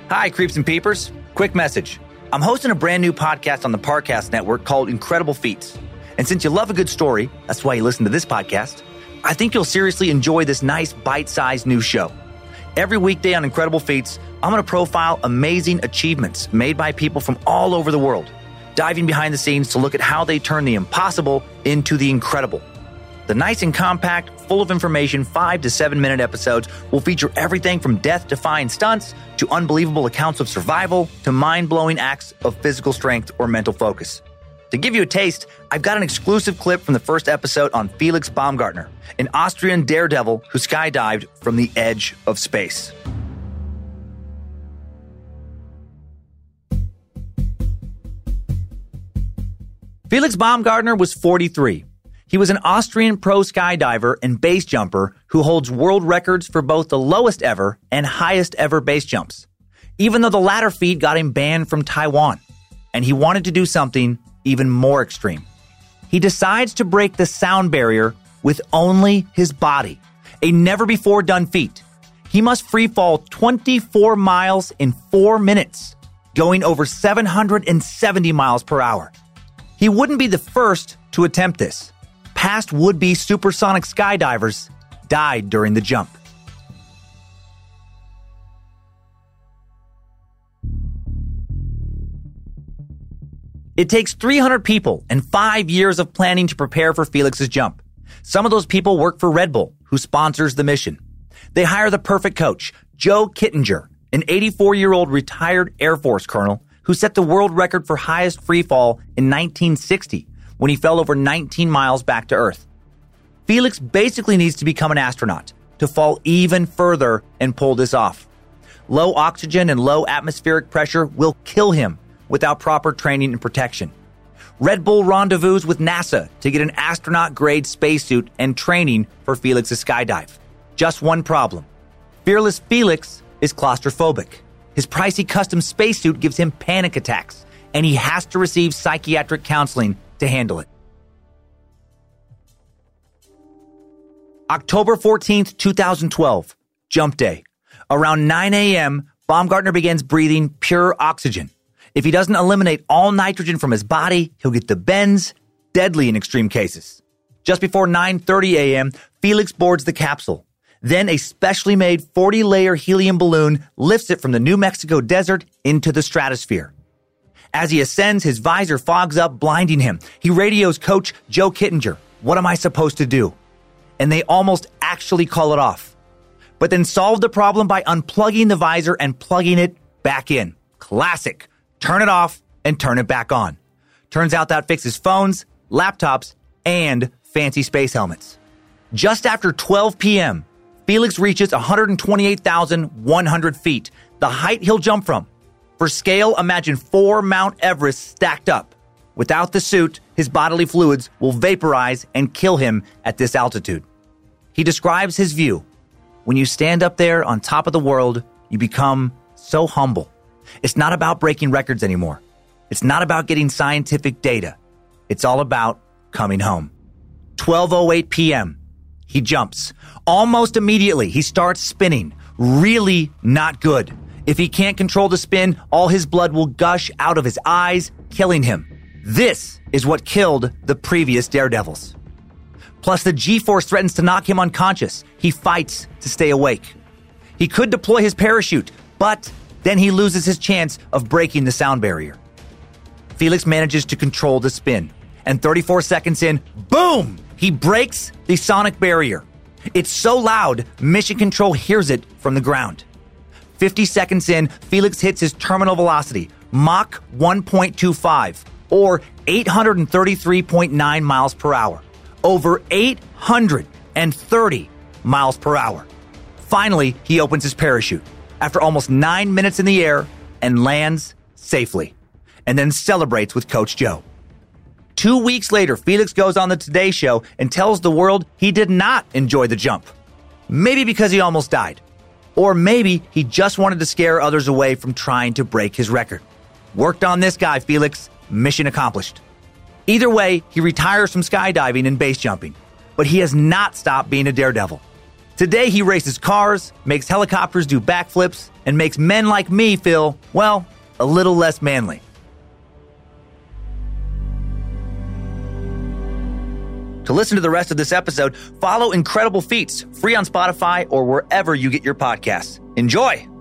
Hi, creeps and peepers. Quick message. I'm hosting a brand new podcast on the Parcast Network called Incredible Feats. And since you love a good story, that's why you listen to this podcast, I think you'll seriously enjoy this nice bite-sized new show. Every weekday on Incredible Feats, I'm going to profile amazing achievements made by people from all over the world, diving behind the scenes to look at how they turn the impossible into the incredible. The nice and compact, full of information 5 to 7 minute episodes will feature everything from death-defying stunts to unbelievable accounts of survival to mind-blowing acts of physical strength or mental focus. To give you a taste, I've got an exclusive clip from the first episode on Felix Baumgartner, an Austrian daredevil who skydived from the edge of space. Felix Baumgartner was 43. He was an Austrian pro skydiver and base jumper who holds world records for both the lowest ever and highest ever base jumps, even though the latter feat got him banned from Taiwan. And he wanted to do something even more extreme. He decides to break the sound barrier with only his body, a never-before-done feat. He must free fall 24 miles in 4 minutes, going over 770 miles per hour. He wouldn't be the first to attempt this. Past would-be supersonic skydivers died during the jump. It takes 300 people and 5 years of planning to prepare for Felix's jump. Some of those people work for Red Bull, who sponsors the mission. They hire the perfect coach, Joe Kittinger, an 84-year-old retired Air Force colonel who set the world record for highest free fall in 1960 when he fell over 19 miles back to Earth. Felix basically needs to become an astronaut to fall even further and pull this off. Low oxygen and low atmospheric pressure will kill him without proper training and protection. Red Bull rendezvous with NASA to get an astronaut-grade spacesuit and training for Felix's skydive. Just one problem. Fearless Felix is claustrophobic. His pricey custom spacesuit gives him panic attacks, and he has to receive psychiatric counseling to handle it. October 14th, 2012, jump day. Around 9 a.m., Baumgartner begins breathing pure oxygen. If he doesn't eliminate all nitrogen from his body, he'll get the bends, deadly in extreme cases. Just before 9:30 a.m., Felix boards the capsule. Then a specially made 40-layer helium balloon lifts it from the New Mexico desert into the stratosphere. As he ascends, his visor fogs up, blinding him. He radios Coach Joe Kittinger, "What am I supposed to do?" And they almost actually call it off, but then solve the problem by unplugging the visor and plugging it back in. Classic. Turn it off and turn it back on. Turns out that fixes phones, laptops, and fancy space helmets. Just after 12 p.m., Felix reaches 128,100 feet, the height he'll jump from. For scale, imagine 4 Mount Everests stacked up. Without the suit, his bodily fluids will vaporize and kill him at this altitude. He describes his view. When you stand up there on top of the world, you become so humble. It's not about breaking records anymore. It's not about getting scientific data. It's all about coming home. 12:08 p.m. He jumps. Almost immediately, he starts spinning. Really not good. If he can't control the spin, all his blood will gush out of his eyes, killing him. This is what killed the previous daredevils. Plus, the G-force threatens to knock him unconscious. He fights to stay awake. He could deploy his parachute, but then he loses his chance of breaking the sound barrier. Felix manages to control the spin, and 34 seconds in, boom! He breaks the sonic barrier. It's so loud, Mission Control hears it from the ground. 50 seconds in, Felix hits his terminal velocity, Mach 1.25, or 833.9 miles per hour. Over 830 miles per hour. Finally, he opens his parachute after almost 9 minutes in the air and lands safely, and then celebrates with Coach Joe. 2 weeks later, Felix goes on the Today Show and tells the world he did not enjoy the jump. Maybe because he almost died. Or maybe he just wanted to scare others away from trying to break his record. Worked on this guy, Felix. Mission accomplished. Either way, he retires from skydiving and base jumping. But he has not stopped being a daredevil. Today, he races cars, makes helicopters do backflips, and makes men like me feel, well, a little less manly. To listen to the rest of this episode, follow Incredible Feats, free on Spotify or wherever you get your podcasts. Enjoy!